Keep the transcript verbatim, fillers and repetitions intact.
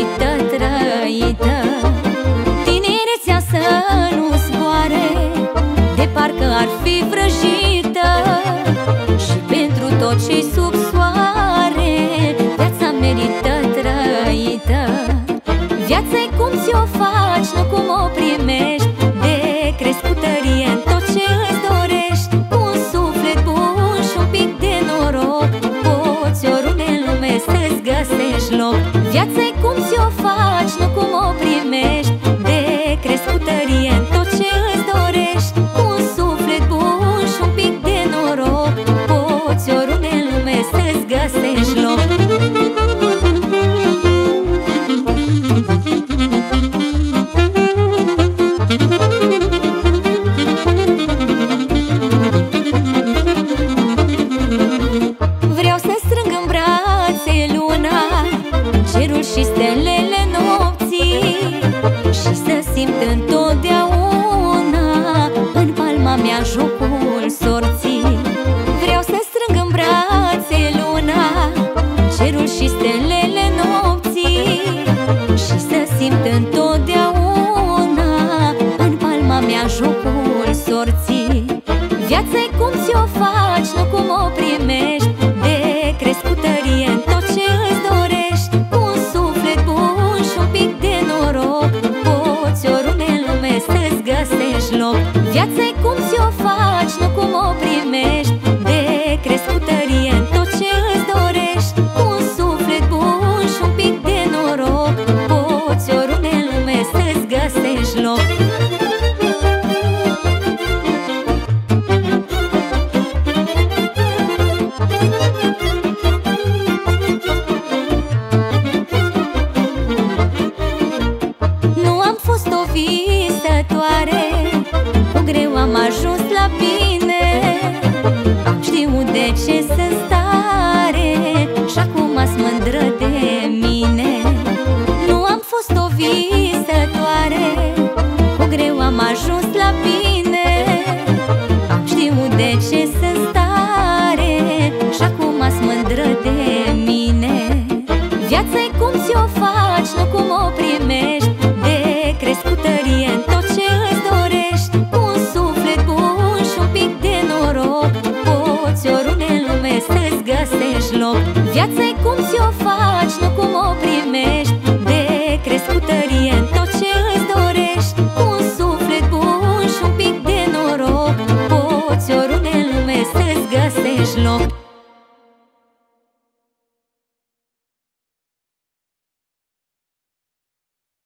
merită trăită. Tinerețea să nu zboare, de parcă ar fi vrăjită. Și pentru tot ce-i sub soare, viața merită trăită. Viața-i cum ți-o faci, nu cum o primești. De crescut tărie în tot ce îți dorești. Cu un suflet bun și un pic de noroc, poți oriunde în lume să-ți găsești loc. Viața-i cum ți-o faci, nu cum o primești. De crescut tărie în tot ce îți dorești. Cu un suflet bun și un pic de noroc, poți oriunde în lume să-ți găsești loc. Vreau să strâng în brațe luna, cerul și stelele nopții, și să simt întotdeauna în palma mea jocul sorții. Vreau să strâng în brațe luna, cerul și stelele nopții, și să simt întotdeauna în palma mea jocul sorții. Viața-i cum ți-o faci, nu cum o primești. De crescut tărie în tot ce îți dorești. Cu un suflet bun și un pic de noroc, poți oriunde în lume să-ți găsești loc. Viața-i cum ți-o faci, nu cum o primești. De crescut tărie în tot ce îți dorești. Cu un suflet bun și un pic de noroc, poți oriunde în lume să-ți găsești loc. Visătoare, cu greu am ajuns la bine. Am știut de ce sunt stare și acum ați mândră de mine. Nu am fost o visătoare, cu greu am ajuns la bine. Am știut de ce sunt stare și acum ați mândră de mine. Viața-i cum ți-o faci, nu cum o primești. De crescut tărie în tot ce îți dorești. Cu un suflet bun și un pic de noroc, poți oriunde în lume să-ți găsești loc. Viața-i cum ți-o faci,